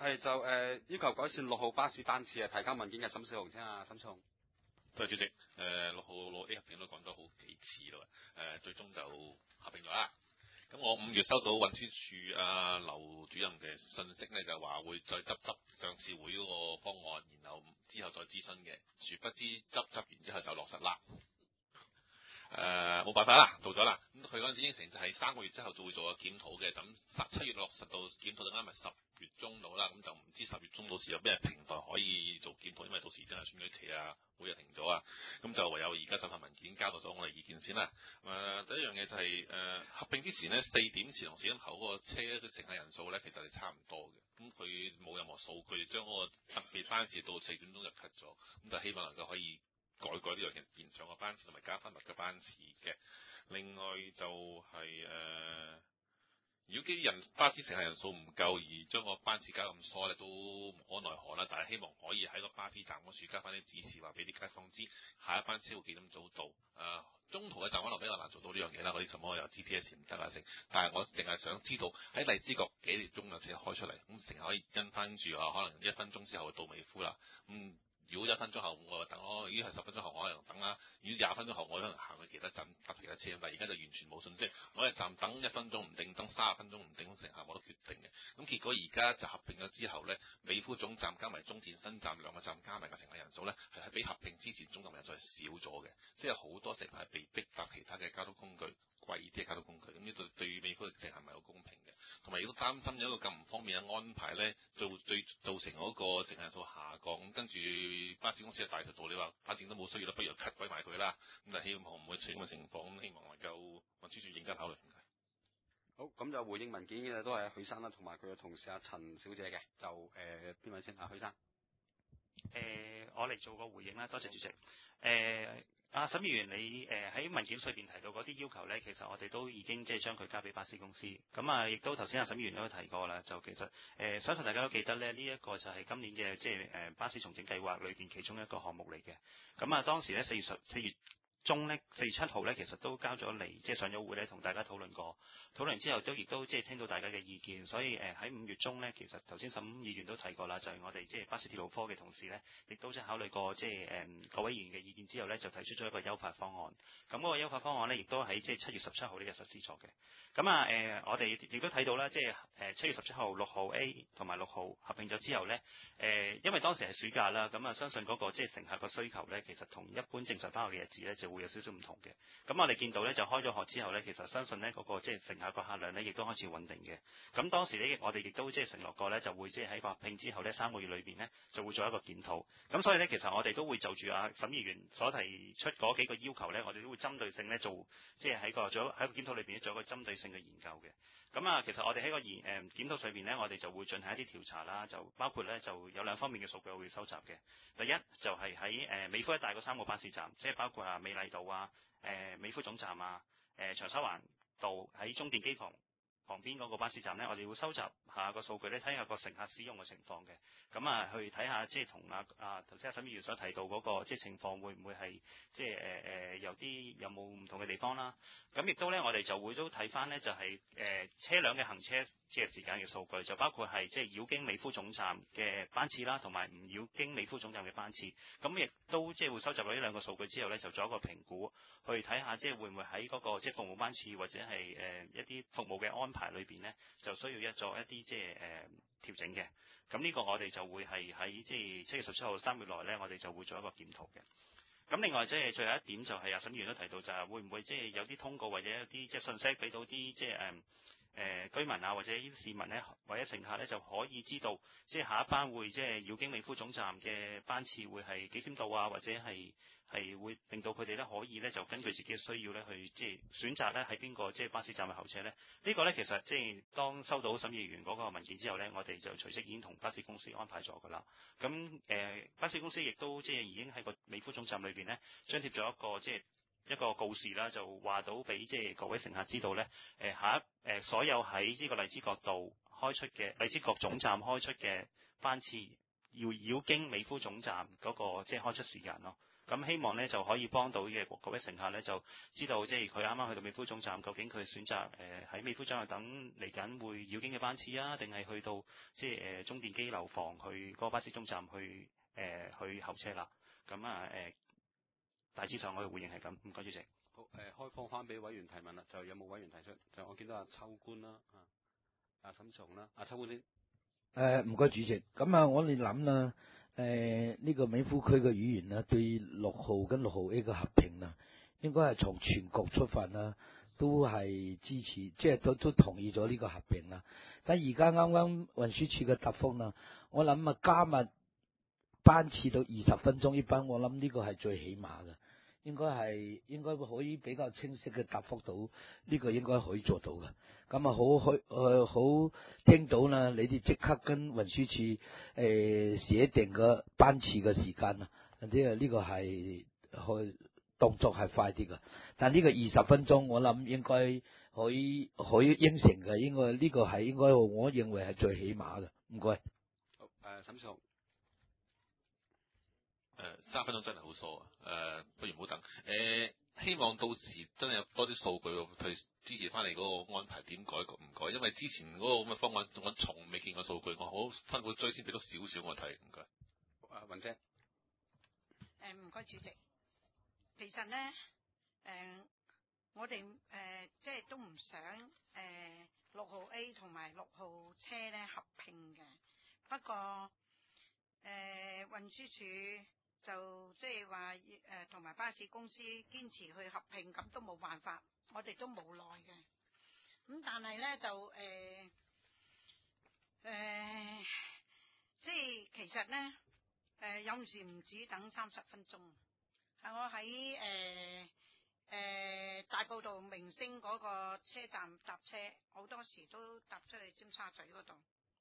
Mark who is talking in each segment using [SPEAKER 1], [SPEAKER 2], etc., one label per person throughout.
[SPEAKER 1] 係就要求改善6號巴士班次提交文件嘅沈少雄先啊，沈少雄。
[SPEAKER 2] 多謝主席。6號6 A 合併都講咗好幾次啦，最終就合併咗啦。咁我5月收到運輸署劉主任嘅信息咧，就話會再執上次會嗰個方案，然後之後再諮詢嘅。殊不知執完之後就落實啦。冇辦法啦，到咗啦。咁佢嗰陣時應承就係3個月之後就會做個檢討嘅。咁7月落實到檢討就啱咪10月中到啦。咁就唔知10月中到時有咩平台可以做檢討，因為到時真係選舉期啊，會又停咗啊。咁就唯有而家手頭文件交到咗我哋意見先啦。第一樣嘢就係合併之前呢，4點前同4點後嗰個車嘅乘客人數咧，其實係差唔多嘅。咁佢冇任何數據將嗰個特別班次到4點鐘就 cut 咗。咁就希望能夠可以改呢樣嘢，延長個班次同埋加翻密嘅班次嘅。另外就係如果啲巴士乘客人數唔夠而將個班次加咁疏咧，都無可奈何啦。但係希望可以喺個巴士站嗰處加翻啲指示，話俾啲街坊知下一班車會幾點早到。中途嘅站可能比較難做到呢樣嘢啦，嗰啲什麼有 GPS 唔得啊，但係我淨係想知道喺荔枝角幾點鐘有車開出嚟，咁成日可以跟翻住可能1分鐘之後到美孚啦。如果1分鐘後我就等咯，如果係10分鐘後我可能等啦，如果20分鐘後我可能行去其他站搭其他車，但係而家就完全冇信息，我喺站等1分鐘唔定，等30分鐘唔定，乘客我都決定嘅。咁結果而家就合併咗之後呢，美孚總站加埋中田新站2個站加埋嘅乘客人數呢，係比合併之前總站人數係少咗嘅，即係好多乘客係被逼搭其他嘅交通工具，貴啲嘅交通工具，咁呢度對美孚嘅乘客唔係好公平嘅，同埋亦都擔心有一個咁唔方便嘅安排呢，造成嗰個乘客人數下降，咁跟住巴士公司嘅大條道理話，反正都冇需要啦，不如 cut 鬼埋佢啦。咁就希望唔會出現咁嘅情況，咁希望能夠運輸署認真考慮。
[SPEAKER 1] 好，咁就回應文件嘅都係許生啦，同埋佢嘅同事陳小姐嘅，就邊位先啊？許生。
[SPEAKER 3] 我嚟做個回應啦，多謝主席。沈議員，你喺文件裏邊提到嗰啲要求呢，其實我哋都已經即係將佢交俾巴士公司。咁亦都頭先沈議員都提過啦，就其實相信大家都記得呢，呢一個就係今年嘅即係巴士重整計劃裏邊其中一個項目嚟嘅。咁當時呢4月中呢4月7號呢，其實都交咗嚟，即係上咗會呢，同大家討論過。討論之後亦都即係聽到大家嘅意見，所以喺5月中呢，其實頭先沈議員都提過啦，就係我哋即係巴士鐵路科嘅同事呢，亦都即係考慮過即係各位議員嘅意見之後呢，就提出咗一個優化方案。咁嗰個優化方案呢，亦都喺即係7月17號呢日實施咗嘅。咁我哋亦都睇到啦，即係7月17號6號 A 同埋6號合併咗之後呢，因為當時係暑假啦，咁相信嗰個即係乘客個需求呢，其實同一般正常返學嘅日子呢，就會有少少唔同嘅。咁我哋見到呢，就開咗學之後呢，其實相信呢嗰個即係乘客個客量呢，亦都開始穩定嘅。咁當時呢，我哋亦都即係承諾過呢，就會即係喺合併之後呢3個月裏邊呢，就會做一個檢討。咁所以呢，其實我哋都會就住沈議員所提出嗰幾個要求呢，我哋都會針對性呢做，即係喺個檢討裏邊做一個針對性嘅研究嘅。咁其實我哋喺個檢討上邊呢，我哋就會進行一啲調查啦，就包括呢，就有2方面嘅數據我會收集嘅。第一就係喺美孚一帶嗰3個巴士站，即係包括美麗道美孚總站長沙灣道喺中電機房旁邊嗰個巴士站呢，我哋會收集下個數據咧，睇下個乘客使用嘅情況嘅。咁去睇下即係同頭先沈議員所提到嗰個即係情況會唔會係即係有冇唔同嘅地方啦。咁亦都咧，我哋就會都睇翻呢，就係車輛嘅行車即係時間嘅數據，就包括係即係繞經美孚總站嘅班次啦，同埋唔繞經美孚總站嘅班次。咁亦都即係會收集到呢2個數據之後呢，就做一個評估，去睇下即係會唔會喺嗰個即係服務班次或者係一啲服務嘅安排裏邊呢，就需要做一啲即係調整嘅。咁呢個我哋就會係喺即係7月17號3月內呢，我哋就會做一個檢討嘅。咁另外即係最後一點就係沈議員都提到就係會唔會即係有啲通告或者有啲即係信息俾到啲即係居民或者呢啲市民呢，或者乘客呢，就可以知道即係下一班會即係繞經美孚總站嘅班次會係幾點到或者係會令到佢哋呢可以呢，就根據自己嘅需要呢去即係選擇呢喺邊個即係巴士站嘅候車呢。呢個呢，其實即係當收到沈議員嗰個文件之後呢，我哋就隨即已經同巴士公司安排咗㗎啦。咁巴士公司亦都即係已經喺個美孚總站裏邊呢，張貼咗一個即係一個告示啦，就話到俾即係各位乘客知道呢，所有喺呢個荔枝角道開出嘅荔枝角總站開出嘅班次，要繞經美孚總站嗰個即係開出時間咯。 咁希望咧就可以幫到嘅各位乘客咧就知道，即係佢啱啱去到美孚總站，究竟佢選擇喺美孚總站等嚟緊會繞境嘅班次啊，定係去到即係中電機樓房去嗰個巴士總站去候車啦。咁大致上我嘅回應係咁，唔該主席。
[SPEAKER 1] 好，開放翻俾委員提問啦，就有冇委員提出？就我見到阿秋官啦，阿沈松啦，阿秋官先。
[SPEAKER 4] 唔該主席。咁啊，我哋諗啦，呢個美孚區嘅議員啦，對6號跟6號 A 嘅合併啦，應該係從全局出發啦，都係支持，即係都同意咗呢個合併啦。但而家啱啱運輸署嘅答覆啦，我諗啊加密班次到20分鐘一班，我諗呢個係最起碼嘅。應該可以比較清晰嘅答覆到呢個應該可以做到嘅。咁啊好聽到啦，你哋即刻跟運輸署寫定個班次嘅時間啊，呢個係動作係快啲嘅。但呢個20分鐘我諗應該可以應承嘅，應該呢個係應該我認為係最起碼嘅。唔該。
[SPEAKER 1] 好，沈松。
[SPEAKER 2] 3分鐘真係好疏啊！不如唔好等。希望到時真係有多啲數據去支持翻嚟嗰個安排點改唔改，因為之前嗰個咁嘅方案我從未見過數據，我好辛苦追先俾到少少我睇。唔該。
[SPEAKER 1] 雲姐。
[SPEAKER 5] 唔該主席。其實咧，我哋即係都唔想6號 A 同埋6號車咧合併嘅，不過運輸署就即係話同埋巴士公司堅持去合併，咁都冇辦法，我哋都無奈嘅。咁但係咧就即係其實咧有時唔止等30分鐘。我喺大埔道明星嗰個車站搭車，好多時都搭出去尖沙咀嗰度，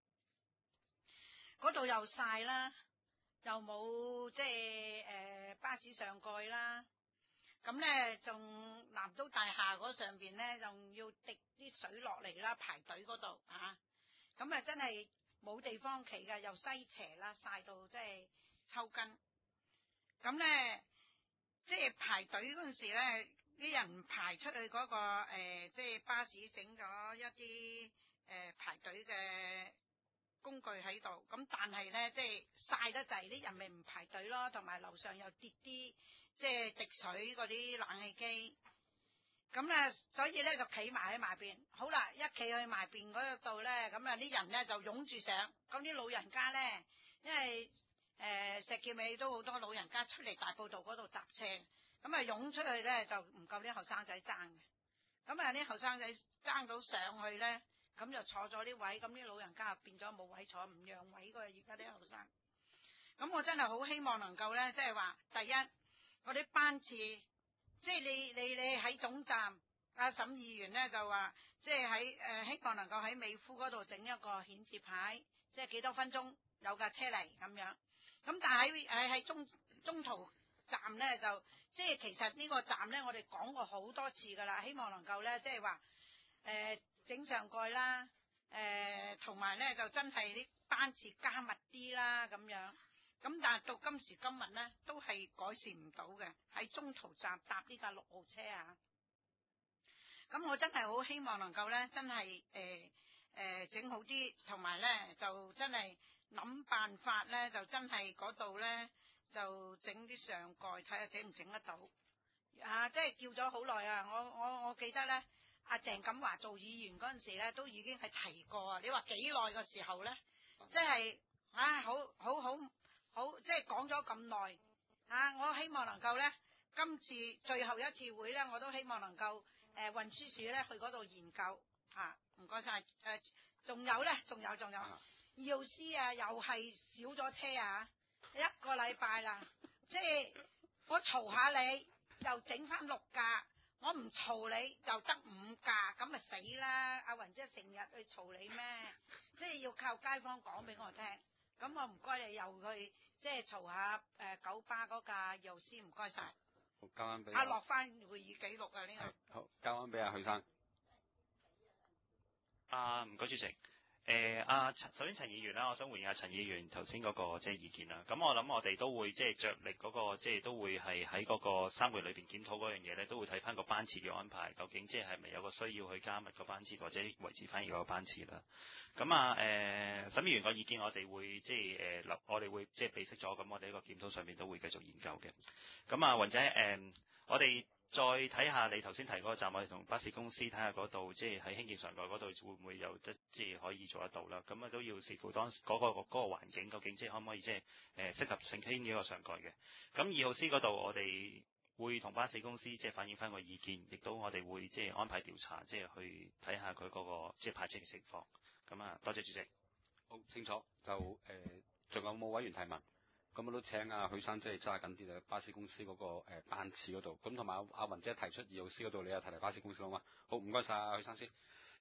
[SPEAKER 5] 嗰度又曬啦。又冇即係巴士上蓋啦，咁咧仲南都大廈嗰上邊咧，仲要滴啲水落嚟啦，排隊嗰度嚇，咁啊真係冇地方企㗎，又西斜啦，曬到即係抽筋。咁咧即係排隊嗰陣時咧，啲人排出去嗰個即係巴士整咗一啲排隊嘅工具喺度，咁但係咧即係曬得滯，啲人咪唔排隊咯，同埋樓上又跌啲即係滴水嗰啲冷氣機，咁咧所以咧就企埋喺埋邊。好啦，一企去埋邊嗰度咧，咁啊啲人咧就擁住上，咁啲老人家咧，因為石硤尾都好多老人家出嚟大埔道嗰度搭車，咁啊擁出去咧就唔夠啲後生仔爭嘅，咁啊啲後生仔爭到上去咧。咁就坐咗啲位，咁啲老人家變咗冇位坐，唔讓位㗎。而家啲後生，咁我真係好希望能夠咧，即係話第一嗰啲班次，即係你喺總站，阿沈議員咧就話，即係喺希望能夠喺美孚嗰度整一個顯示牌，即係幾多分鐘有架車嚟咁樣。咁但係喺中途站咧就，即係其實呢個站咧我哋講過好多次㗎啦，希望能夠咧即係話整上蓋啦，同埋咧就真係啲班次加密啲啦咁樣，咁但係到今時今日咧都係改善唔到嘅，喺中途站搭呢架6號車啊，咁我真係好希望能夠咧真係整好啲，同埋咧就真係諗辦法咧就真係嗰度咧就整啲上蓋，睇下整唔整得到啊！即係叫咗好耐啊，我記得咧。阿鄭錦華做議員嗰陣時咧，都已經係提過啊！你話幾耐嘅時候咧，即係好，即係講咗咁耐啊！我希望能夠咧，今次最後一次會咧，我都希望能夠運輸署咧去嗰度研究啊！唔該晒。仲有，2號 C 啊，又係少咗車啊，1個禮拜啦，即係我嘈下你，又整翻6架。我唔嘈你就得5架，咁咪死啦！阿雲姐成日去嘈你咩？即係要靠街坊講俾我聽。咁我唔該你又去即係嘈下九巴嗰架又先，唔該晒。
[SPEAKER 1] 好，交翻俾
[SPEAKER 5] 落翻會議記錄啊呢個。
[SPEAKER 1] 好，交翻俾阿許生。
[SPEAKER 3] 唔該主席。 首先陳議員啦，我想回應下陳議員頭先嗰個即係意見啦。咁我諗我哋都會即係着力嗰個即係都會係喺嗰個3個月裏邊檢討嗰樣嘢咧，都會睇翻個班次嘅安排，究竟即係咪有個需要去加密個班次，或者維持翻而家個班次啦。咁沈議員個意見我哋會即係我哋會即係備悉咗，咁我哋呢個檢討上面都會繼續研究嘅。咁或者我哋再睇下你頭先提嗰個站，我哋同巴士公司睇下嗰度，即係喺興建上蓋嗰度會唔會有即係可以做得到啦？咁都要視乎當時嗰個環境究竟即係可唔可以即係適合性興建個上蓋嘅。咁2號 C 嗰度我哋會同巴士公司即係反映翻個意見，亦都我哋會即係安排調查，即係去睇下佢嗰個即係派車嘅情況。咁多謝主席。
[SPEAKER 1] 好清楚，就仲有冇委員提問？咁我都請許生即係揸緊啲巴士公司嗰個班次嗰度，咁同埋阿雲姐提出2號 C 嗰度，你又提巴士公司好嘛？好，唔該晒許生先。